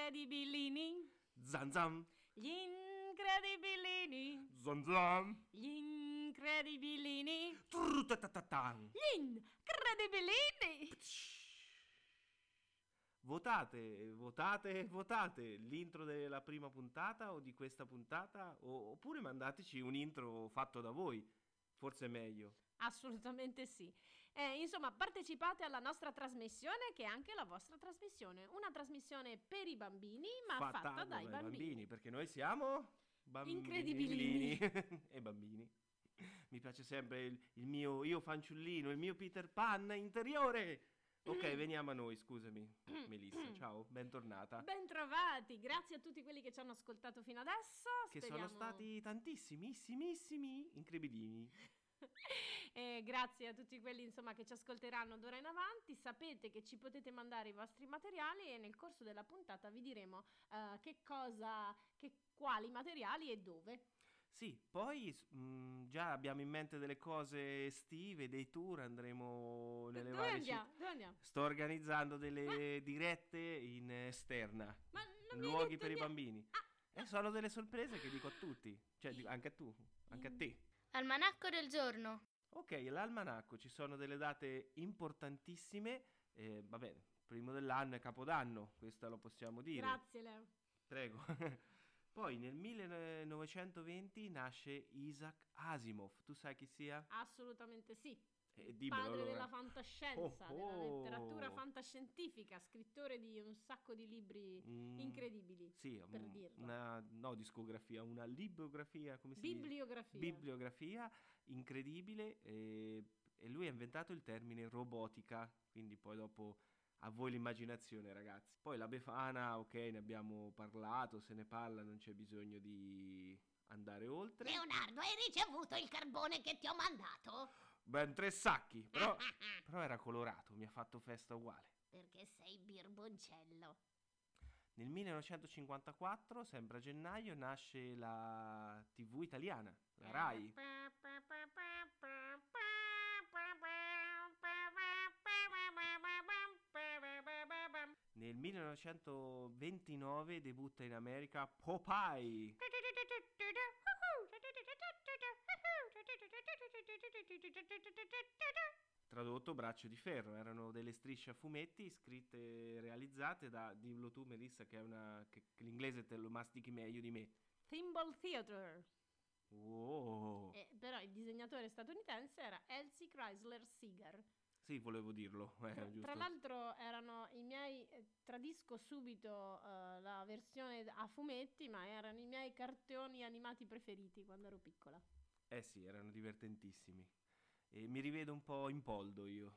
incredibilini. Zan zan. Gli incredibilini. Zan zan. Gli incredibilini. Trrrtatatan. Gli incredibilini. Votate, votate, votate l'intro della prima puntata o di questa puntata, oppure mandateci un intro fatto da voi, forse è meglio. Assolutamente sì. Insomma, partecipate alla nostra trasmissione, che è anche la vostra trasmissione. Una trasmissione per i bambini, ma fatta dai bambini. Perché noi siamo Incredibilini. e bambini. Mi piace sempre il mio io fanciullino, il mio Peter Pan interiore. Ok, veniamo a noi, scusami Melissa, ciao, bentornata. Bentrovati, grazie a tutti quelli che ci hanno ascoltato fino adesso. Che sono stati tantissimissimi incredibilini. Grazie a tutti quelli insomma che ci ascolteranno d'ora in avanti. Sapete che ci potete mandare i vostri materiali e nel corso della puntata vi diremo quali materiali e dove. Sì, poi già abbiamo in mente delle cose estive, dei tour, andremo nelle varie città. Dove andiamo? Sto organizzando delle dirette in esterna, Ma non mi hai luoghi detto per i niente. bambini. E sono delle sorprese che dico a tutti, cioè anche a tu, anche a te. Almanacco del giorno. Ok, l'almanacco, ci sono delle date importantissime, vabbè, primo dell'anno è Capodanno, questo lo possiamo dire. Grazie Leo. Prego. Poi nel 1920 nasce Isaac Asimov, tu sai chi sia? Assolutamente sì. Dimmelo Padre allora. della fantascienza, Oh, della oh. letteratura fantascientifica, scrittore di un sacco di libri incredibili, Sì, per dirlo. una discografia, una librografia, come si dice? Bibliografia incredibile, e lui ha inventato il termine robotica, quindi poi dopo a voi l'immaginazione, ragazzi. Poi la Befana, ok, ne abbiamo parlato, se ne parla, non c'è bisogno di andare oltre. Leonardo, hai ricevuto il carbone che ti ho mandato? Ben 3 sacchi, però era colorato, mi ha fatto festa uguale. Perché sei birboncello. Nel 1954, sempre a gennaio, nasce la TV italiana, la Rai. Nel 1929 debutta in America Popeye. Tradotto Braccio di ferro, erano delle strisce a fumetti scritte e realizzate da, dillo tu Melissa, che è che l'inglese te lo mastichi meglio di me. Thimble Theater. Oh. Però il disegnatore statunitense era Elsie Chrysler Seeger. Sì, volevo dirlo, giusto. Tra l'altro erano i miei, tradisco subito la versione a fumetti, ma erano i miei cartoni animati preferiti quando ero piccola. Eh sì, erano divertentissimi. E mi rivedo un po' in Poldo io.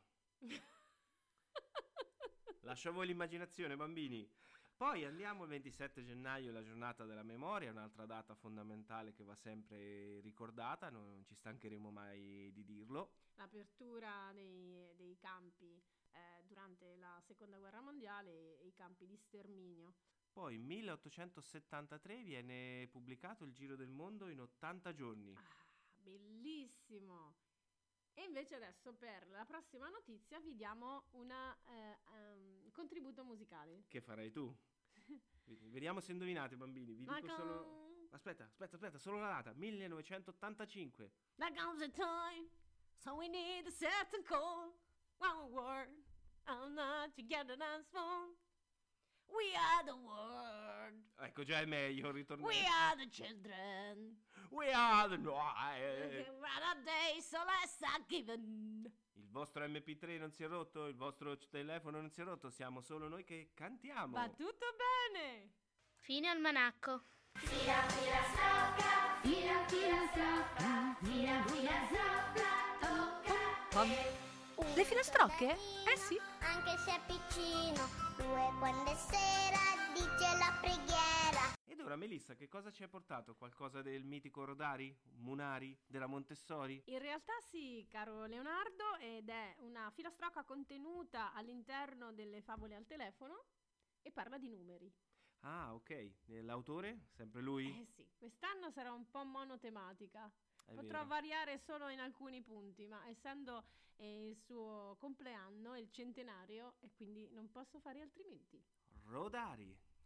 Lascio a voi l'immaginazione, bambini. Poi andiamo al 27 gennaio, la giornata della memoria, un'altra data fondamentale che va sempre ricordata, non ci stancheremo mai di dirlo. L'apertura dei campi durante la seconda guerra mondiale e i campi di sterminio. Poi 1873 viene pubblicato Il Giro del Mondo in 80 giorni. Bellissimo! E invece adesso per la prossima notizia vi diamo un contributo musicale. Che farai tu? Vediamo se indovinate, bambini. Vi dico solo... Aspetta, solo la data. 1985. There comes a time, so we need a certain call. One word, I'm not together dance phone. We are the world. Ecco, già è meglio ritornare. We are the children. We are the Rather day, so let's start giving. Il vostro MP3 non si è rotto, il vostro telefono non si è rotto, siamo solo noi che cantiamo. Va tutto bene. Fine almanacco. Fila fila sopra, fila fila sopra, fila fila sopra, tocca. Le filastrocche? Eh sì. Anche se è piccino, 2 quando è sera dice la preghiera. Ed ora Melissa, che cosa ci hai portato? Qualcosa del mitico Rodari? Munari? Della Montessori? In realtà sì, caro Leonardo, ed è una filastrocca contenuta all'interno delle favole al telefono e parla di numeri. Ah, ok. L'autore? Sempre lui? Eh sì, quest'anno sarà un po' monotematica. Potrò vero. variare solo in alcuni punti, ma essendo il suo compleanno, il centenario, e quindi non posso fare altrimenti. Rodari.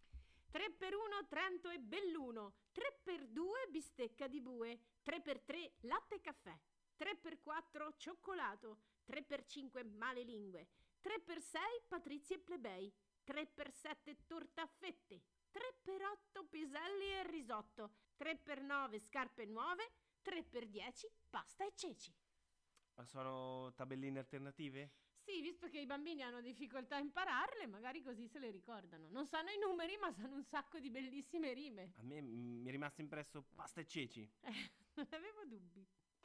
3 per 1 Trento e Belluno, 3 per 2 bistecca di bue, 3 per 3 latte e caffè, 3 per 4 cioccolato, 3 per 5 malelingue, 3 per 6 patrizi e plebei, 3 per 7 torta a fette, 3 per 8 piselli e risotto, 3 per 9 scarpe nuove, 3 per 10 pasta e ceci. Ma sono tabelline alternative? Sì, visto che i bambini hanno difficoltà a impararle, magari così se le ricordano. Non sanno i numeri, ma sanno un sacco di bellissime rime. A me mi è rimasto impresso pasta e ceci. Non avevo dubbi.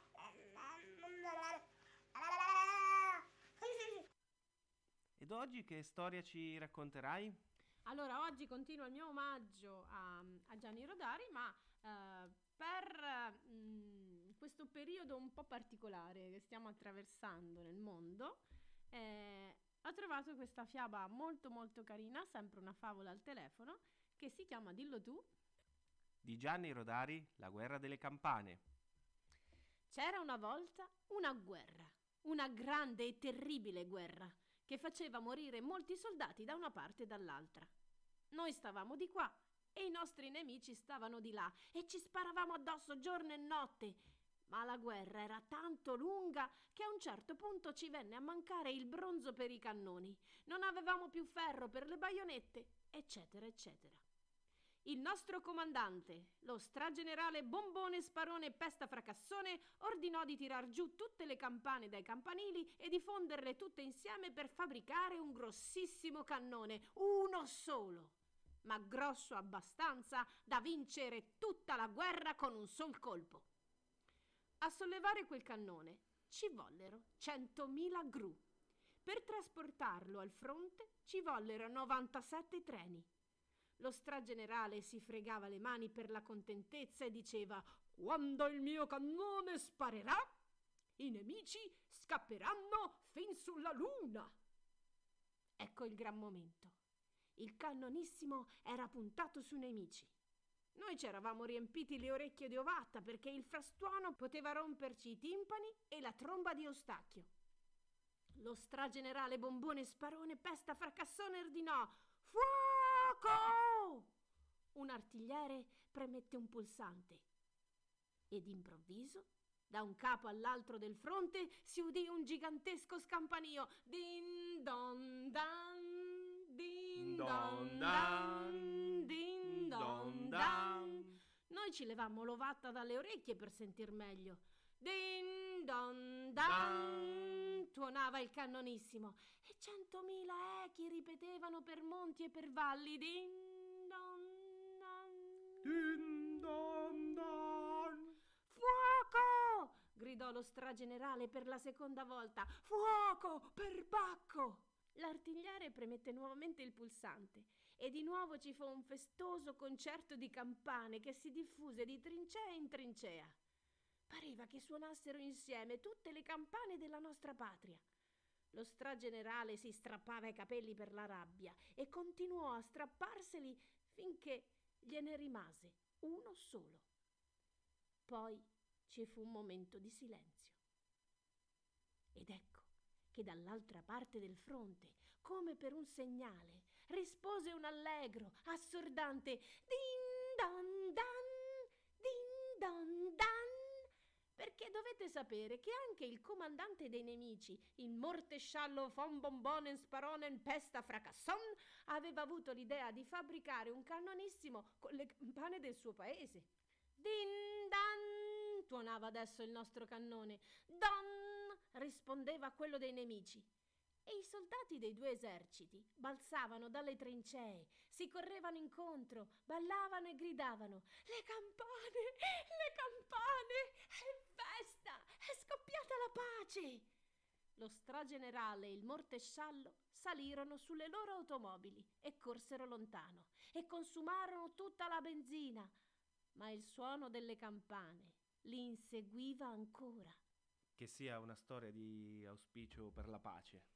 Ed oggi che storia ci racconterai? Allora, oggi continua il mio omaggio a Gianni Rodari, ma per questo periodo un po' particolare che stiamo attraversando nel mondo, ho trovato questa fiaba molto molto carina, sempre una favola al telefono, che si chiama Dillo tu. Di Gianni Rodari, La guerra delle campane. C'era una volta una guerra, una grande e terribile guerra, che faceva morire molti soldati da una parte e dall'altra. Noi stavamo di qua e i nostri nemici stavano di là e ci sparavamo addosso giorno e notte. Ma la guerra era tanto lunga che a un certo punto ci venne a mancare il bronzo per i cannoni, non avevamo più ferro per le baionette, eccetera, eccetera. Il nostro comandante, lo stragenerale Bombone Sparone Pesta Fracassone, ordinò di tirar giù tutte le campane dai campanili e di fonderle tutte insieme per fabbricare un grossissimo cannone, uno solo, ma grosso abbastanza da vincere tutta la guerra con un sol colpo. A sollevare quel cannone ci vollero 100.000 gru. Per trasportarlo al fronte ci vollero 97 treni. Lo stragenerale si fregava le mani per la contentezza e diceva: «Quando il mio cannone sparerà, i nemici scapperanno fin sulla luna». Ecco il gran momento. Il cannonissimo era puntato sui nemici. Noi ci eravamo riempiti le orecchie di ovatta perché il frastuono poteva romperci i timpani e la tromba di Eustachio. Lo stragenerale Bombone Sparone Pesta Fracassone ordinò: «Fuoco!» Un artigliere premette un pulsante e d'improvviso, da un capo all'altro del fronte, si udì un gigantesco scampanio. Din don dan, din don dan, din don dan. Noi ci levammo l'ovatta dalle orecchie per sentir meglio. Din don dan, tuonava il cannonissimo e 100.000 echi ripetevano per monti e per valli. Din don dan, Din don dan. «Fuoco!» gridò lo stragenerale per la seconda volta. «Fuoco per Bacco!» L'artigliere premette nuovamente il pulsante e di nuovo ci fu un festoso concerto di campane che si diffuse di trincea in trincea. Pareva che suonassero insieme tutte le campane della nostra patria. Lo stragenerale si strappava i capelli per la rabbia e continuò a strapparseli finché gliene rimase uno solo. Poi ci fu un momento di silenzio. Ed ecco che dall'altra parte del fronte, come per un segnale, rispose un allegro, assordante «Din don dan, din don dan». Perché dovete sapere che anche il comandante dei nemici, il mortesciallo von Bombonen Sparonen Pesta Fracasson, aveva avuto l'idea di fabbricare un cannonissimo con le campane del suo paese. «Din dan», tuonava adesso il nostro cannone. «Don», rispondeva quello dei nemici. E i soldati dei due eserciti balzavano dalle trincee, si correvano incontro, ballavano e gridavano: «Le campane! Le campane! È festa! È scoppiata la pace!» Lo stragenerale e il mortesciallo salirono sulle loro automobili e corsero lontano e consumarono tutta la benzina, ma il suono delle campane li inseguiva ancora. Che sia una storia di auspicio per la pace.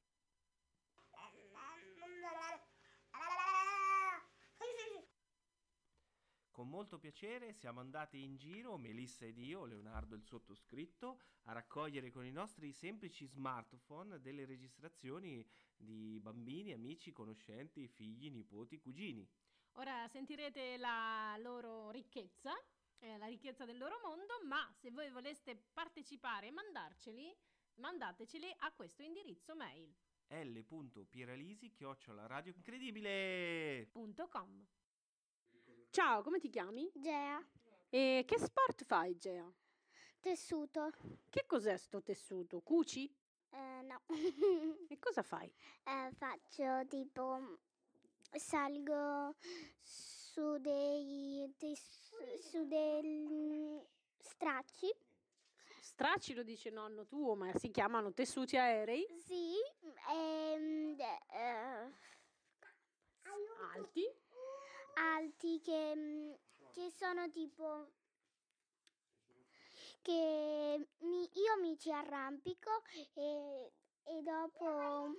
Con molto piacere siamo andati in giro, Melissa ed io, Leonardo il sottoscritto, a raccogliere con i nostri semplici smartphone delle registrazioni di bambini, amici, conoscenti, figli, nipoti, cugini. Ora sentirete la loro ricchezza, la ricchezza del loro mondo, ma se voi voleste partecipare e mandateceli a questo indirizzo mail. l.pieralisi@radioincredibile.com. Ciao, come ti chiami? Gea. E che sport fai, Gea? Tessuto. Che cos'è sto tessuto? Cuci? No. E cosa fai? Faccio tipo... Salgo su dei stracci. Stracci lo dice nonno tuo, ma si chiamano tessuti aerei? Sì. Alti che sono tipo... che io mi ci arrampico e dopo...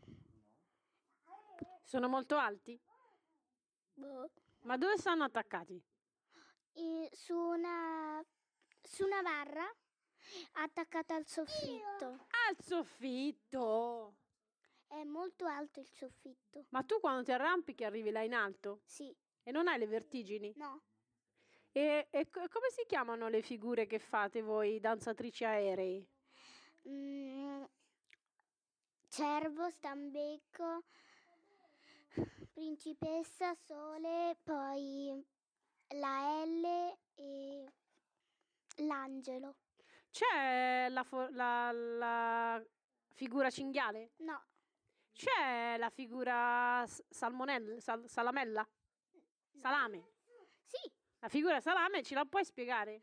Sono molto alti? Boh, Ma dove stanno attaccati? su una barra attaccata al soffitto. Al soffitto! È molto alto il soffitto. Ma tu quando ti arrampichi arrivi là in alto? Sì. E non hai le vertigini? No. E come si chiamano le figure che fate voi, danzatrici aerei? Cervo, stambecco, principessa, sole, poi la L e l'angelo. C'è la figura cinghiale? No. C'è la figura salamella? Salame? Sì. La figura salame ce la puoi spiegare?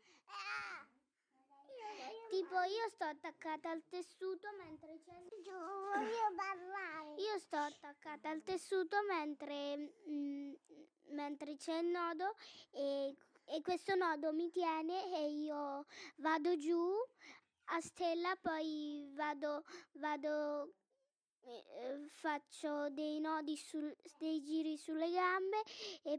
Tipo io sto attaccata al tessuto mentre c'è... Voglio parlare. Io sto attaccata al tessuto mentre c'è il nodo e questo nodo mi tiene e io vado giù a stella, poi vado faccio dei nodi dei giri sulle gambe e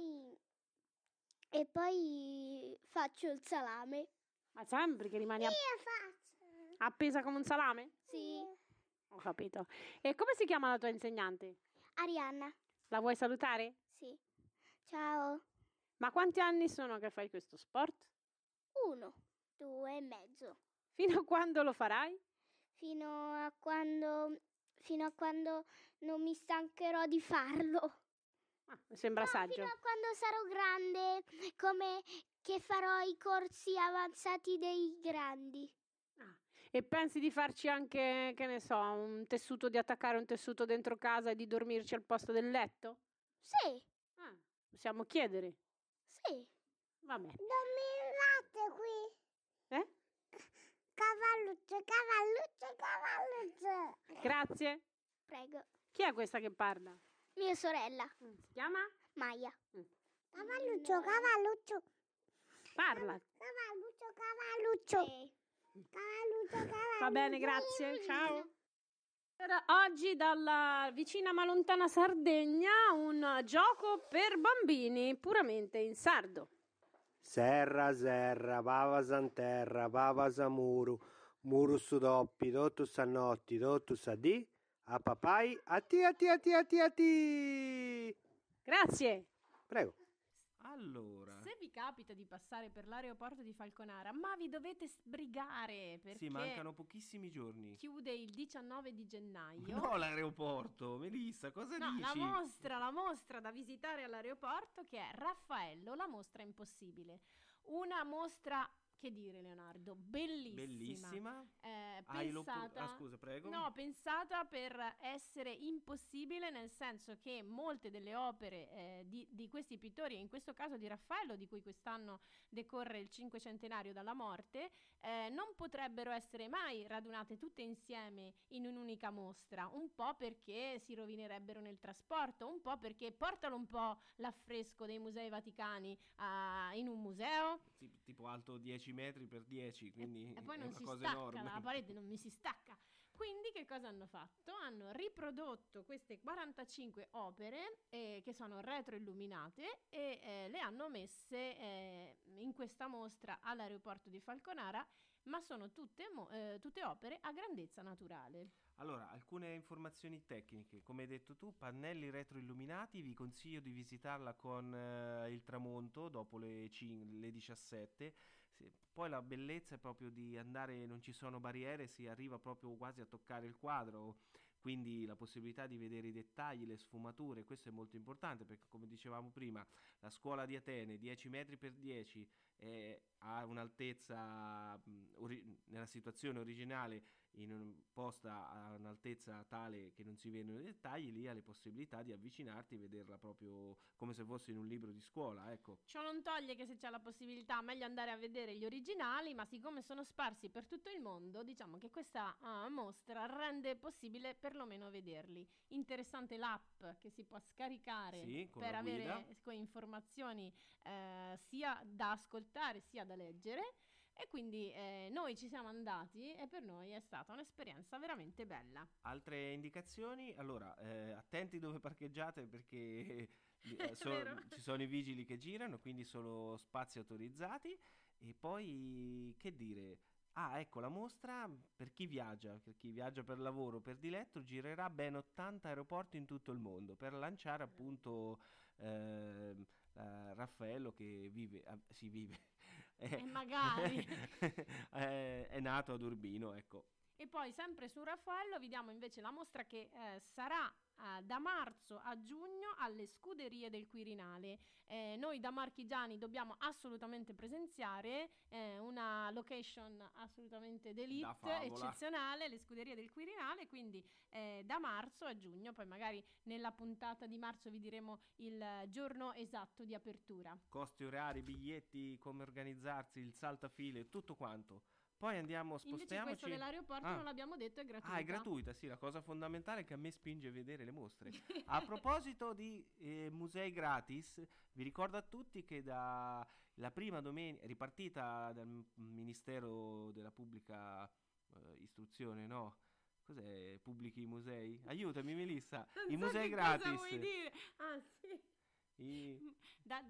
poi faccio il salame. Ma sempre che rimani Io faccio. appesa come un salame? Sì. Ho capito. E come si chiama la tua insegnante? Arianna. La vuoi salutare? Sì. Ciao. Ma quanti anni sono che fai questo sport? 1, 2 e mezzo. Fino a quando lo farai? Fino a quando non mi stancherò di farlo. Mi sembra saggio. Fino a quando sarò grande, come che farò i corsi avanzati dei grandi. E pensi di farci anche, che ne so, di attaccare un tessuto dentro casa e di dormirci al posto del letto? Sì. Possiamo chiedere? Sì. Vabbè. Dammi il latte qui. Cavalluccio. Grazie. Prego. Chi è questa che parla? Mia sorella. Si chiama? Maya. Cavalluccio. Parla. Cavalluccio. Va bene, grazie. Ciao. Oggi dalla vicina ma lontana Sardegna un gioco per bambini puramente in sardo. Serra, pava santerra, pava samuru, muru su doppi, dottu sannotti, dottu sadì, a papai, a ti. Grazie. Prego. Allora, Se vi capita di passare per l'aeroporto di Falconara, ma vi dovete sbrigare perché sì, mancano pochissimi giorni. chiude il 19 di gennaio. No, l'aeroporto, Melissa, cosa No, dici? la mostra da visitare all'aeroporto che è Raffaello, la mostra impossibile. Una mostra, che dire Leonardo, bellissima. Pensata, scusa, prego. No, pensata per essere impossibile, nel senso che molte delle opere di questi pittori, in questo caso di Raffaello, di cui quest'anno decorre il 500° dalla morte, non potrebbero essere mai radunate tutte insieme in un'unica mostra, un po' perché si rovinerebbero nel trasporto, un po' perché portalo un po' l'affresco dei musei vaticani in un museo. Sì, tipo alto 10 metri per 10, quindi e poi è non una si cosa stacca, enorme. la parete non mi si stacca. Quindi che cosa hanno fatto? Hanno riprodotto queste 45 opere che sono retroilluminate e le hanno messe in questa mostra all'aeroporto di Falconara, ma sono tutte opere a grandezza naturale. Allora, alcune informazioni tecniche. Come hai detto tu, pannelli retroilluminati, vi consiglio di visitarla con il tramonto dopo le 17. Poi la bellezza è proprio di andare, non ci sono barriere, si arriva proprio quasi a toccare il quadro, quindi la possibilità di vedere i dettagli, le sfumature, questo è molto importante perché, come dicevamo prima, la scuola di Atene, 10 metri per 10, ha un'altezza nella situazione originale posta a un'altezza tale che non si vedono i dettagli. Lì hai le possibilità di avvicinarti e vederla proprio come se fosse in un libro di scuola, ecco. Ciò non toglie che se c'è la possibilità meglio andare a vedere gli originali, ma siccome sono sparsi per tutto il mondo, diciamo che questa mostra rende possibile perlomeno vederli. Interessante l'app che si può scaricare per avere informazioni sia da ascoltare sia da leggere. E quindi noi ci siamo andati e per noi è stata un'esperienza veramente bella. Altre indicazioni? Allora, attenti dove parcheggiate perché ci sono i vigili che girano, quindi sono spazi autorizzati. E poi, che dire? Ecco, la mostra per chi viaggia per lavoro, per diletto, girerà ben 80 aeroporti in tutto il mondo per lanciare appunto Raffaello che vive. Magari è nato ad Urbino, ecco. E poi sempre su Raffaello vediamo invece la mostra che sarà da marzo a giugno alle Scuderie del Quirinale. Noi da marchigiani dobbiamo assolutamente presenziare una location assolutamente d'élite, eccezionale, le Scuderie del Quirinale, quindi da marzo a giugno, poi magari nella puntata di marzo vi diremo il giorno esatto di apertura. Costi orari, biglietti, come organizzarsi, il saltafile, tutto quanto. Poi spostiamoci. Invece questo dell'aeroporto non l'abbiamo detto, è gratuita. È gratuita, sì, la cosa fondamentale che a me spinge a vedere le mostre. A proposito di musei gratis, vi ricordo a tutti che la prima domenica, ripartita dal Ministero della Pubblica Istruzione, no? Cos'è? Pubblichi musei? Aiutami Melissa. I musei gratis. Cosa vuoi dire? Sì.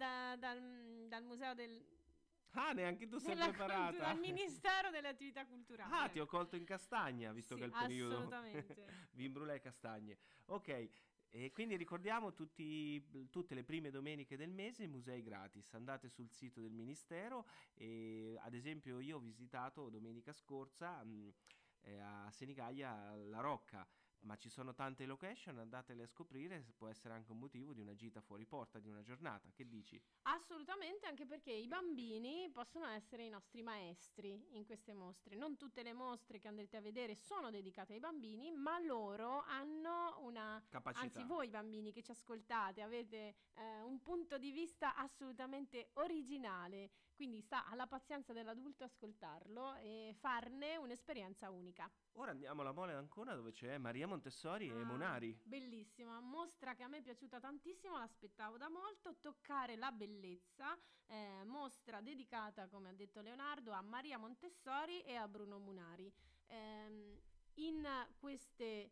Dal museo del... neanche tu sei preparata. Al Ministero delle Attività Culturali. Ti ho colto in castagna, visto che è il periodo. Assolutamente. Vin brûlé e castagne. Ok, e quindi ricordiamo tutte le prime domeniche del mese i musei gratis. Andate sul sito del Ministero e ad esempio io ho visitato domenica scorsa a Senigallia la Rocca. Ma ci sono tante location, andatele a scoprire, può essere anche un motivo di una gita fuori porta, di una giornata, che dici? Assolutamente, anche perché i bambini possono essere i nostri maestri in queste mostre. Non tutte le mostre che andrete a vedere sono dedicate ai bambini, ma loro hanno una capacità. Anzi, voi bambini che ci ascoltate avete un punto di vista assolutamente originale, quindi sta alla pazienza dell'adulto ascoltarlo e farne un'esperienza unica. Ora andiamo alla Mole d'Ancona dove c'è Maria Montessori e Monari. Bellissima, mostra che a me è piaciuta tantissimo, l'aspettavo da molto, toccare la bellezza, mostra dedicata, come ha detto Leonardo, a Maria Montessori e a Bruno Munari. In queste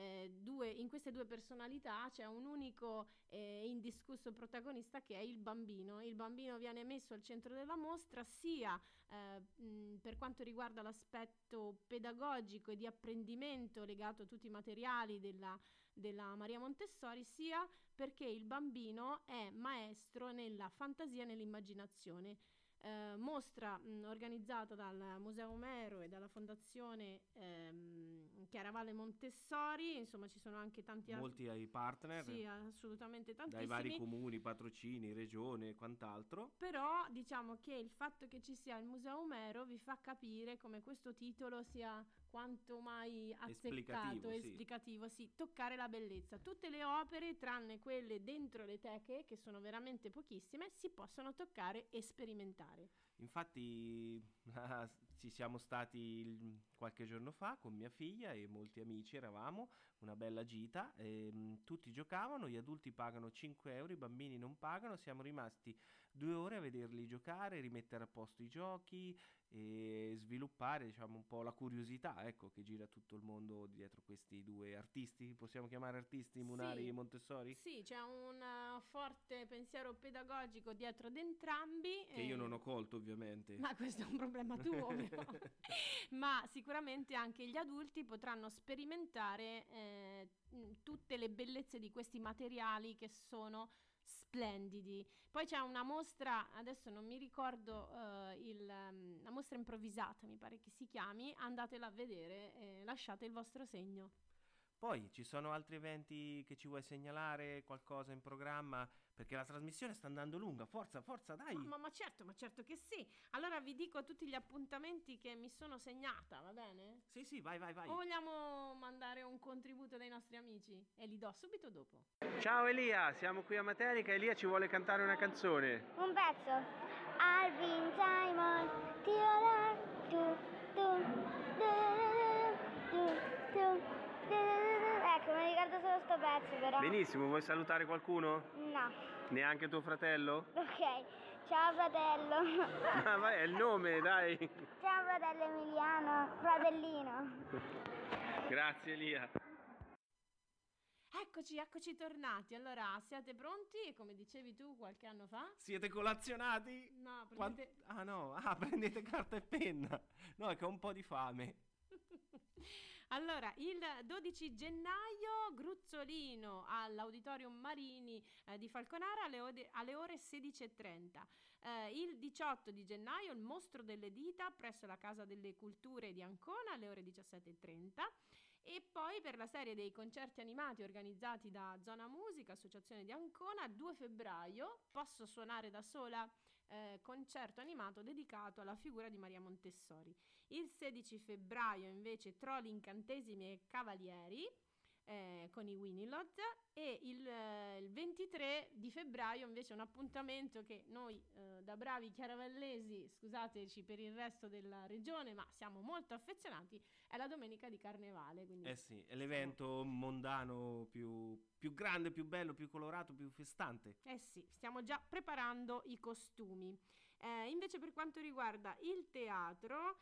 due personalità c'è un unico indiscusso protagonista che è il bambino. Il bambino viene messo al centro della mostra sia per quanto riguarda l'aspetto pedagogico e di apprendimento legato a tutti i materiali della Maria Montessori, sia perché il bambino è maestro nella fantasia e nell'immaginazione. Mostra organizzata dal Museo Omero e dalla Fondazione Chiaravalle Montessori, insomma ci sono anche molti ai partner, sì, assolutamente tantissimi, dai vari comuni, patrocini, regione e quant'altro. Però diciamo che il fatto che ci sia il Museo Omero vi fa capire come questo titolo sia quanto mai azzeccato, esplicativo, sì, toccare la bellezza. Tutte le opere, tranne quelle dentro le teche, che sono veramente pochissime, si possono toccare e sperimentare. fare. Infatti ci siamo stati qualche giorno fa con mia figlia e molti amici, eravamo una bella gita, tutti giocavano, gli adulti pagano 5 euro, i bambini non pagano, siamo rimasti 2 ore a vederli giocare, rimettere a posto i giochi e sviluppare, diciamo, un po' la curiosità, ecco, che gira tutto il mondo dietro questi due artisti, possiamo chiamare artisti, Munari e Montessori? Sì, c'è un forte pensiero pedagogico dietro ad entrambi. Che io non ho colto, ovviamente. Ma questo è un problema tuo, però. Ma sicuramente anche gli adulti potranno sperimentare tutte le bellezze di questi materiali che sono splendidi. Poi c'è una mostra, adesso non mi ricordo, la mostra improvvisata mi pare che si chiami, andatela a vedere e lasciate il vostro segno. Poi ci sono altri eventi che ci vuoi segnalare, qualcosa in programma? Perché la trasmissione sta andando lunga, forza, dai! Ma certo che sì. Allora vi dico tutti gli appuntamenti che mi sono segnata, va bene? Sì, vai. O vogliamo mandare un contributo dai nostri amici? E li do subito dopo. Ciao Elia, siamo qui a Matelica. Elia ci vuole cantare una canzone. Un pezzo. Alvin Simon, ecco, mi ricordo solo sto pezzo però. Benissimo, vuoi salutare qualcuno? No. Neanche tuo fratello? Ok, ciao fratello. Ah, vai, è il nome, dai. Ciao fratello Emiliano, fratellino. Grazie Elia. Eccoci tornati. Allora, siete pronti? E come dicevi tu qualche anno fa? Siete colazionati? No, prendete... Prendete carta e penna. No, è che ho un po' di fame. Allora, il 12 gennaio Gruzzolino all'Auditorium Marini di Falconara alle ore 16:30. Il 18 di gennaio il Mostro delle Dita presso la Casa delle Culture di Ancona alle ore 17:30. E poi per la serie dei concerti animati organizzati da Zona Musica, Associazione di Ancona, 2 febbraio Posso suonare da sola, concerto animato dedicato alla figura di Maria Montessori. Il 16 febbraio invece Trolli, Incantesimi e Cavalieri con i Winilod, e il 23 di febbraio invece un appuntamento che noi da bravi chiaravallesi, scusateci per il resto della regione, ma siamo molto affezionati, è la domenica di Carnevale. Quindi Sì, è l'evento mondano più grande, più bello, più colorato, più festante. Sì, stiamo già preparando i costumi. Invece per quanto riguarda il teatro,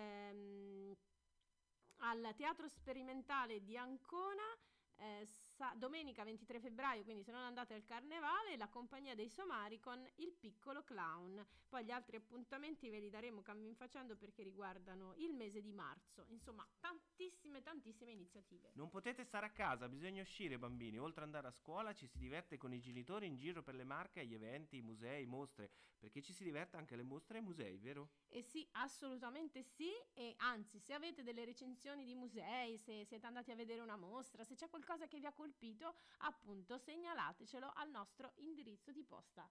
al Teatro Sperimentale di Ancona, domenica 23 febbraio, quindi se non andate al Carnevale, la compagnia dei Somari con Il Piccolo Clown. Poi gli altri appuntamenti ve li daremo cammin facendo perché riguardano il mese di marzo. Insomma, tantissime iniziative. Non potete stare a casa, bisogna uscire, bambini. Oltre ad andare a scuola ci si diverte con i genitori in giro per le Marche, agli eventi, musei, mostre, perché ci si diverte anche alle mostre e ai musei, vero? Sì, assolutamente sì, e anzi, se avete delle recensioni di musei, se siete andati a vedere una mostra, se c'è qualcosa che vi ha colpito, appunto segnalatecelo al nostro indirizzo di posta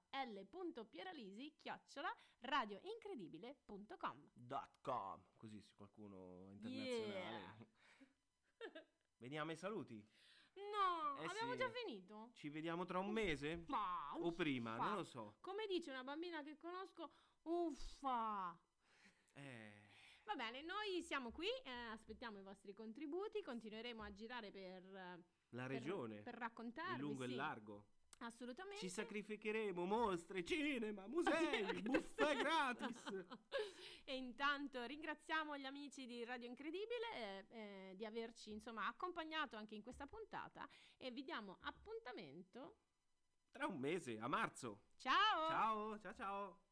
l.pieralisi@radioincredibile.com. Così se qualcuno internazionale. Veniamo ai saluti. No, abbiamo già finito. Ci vediamo tra un mese? O prima, non lo so. Come dice una bambina che conosco, uffa. Va bene, noi siamo qui, aspettiamo i vostri contributi, continueremo a girare per la regione, per raccontarvi, in lungo e largo. Assolutamente. Ci sacrificheremo, mostre, cinema, musei, buffet gratis. E intanto ringraziamo gli amici di Radio Incredibile di averci insomma accompagnato anche in questa puntata e vi diamo appuntamento tra un mese, a marzo. Ciao. Ciao.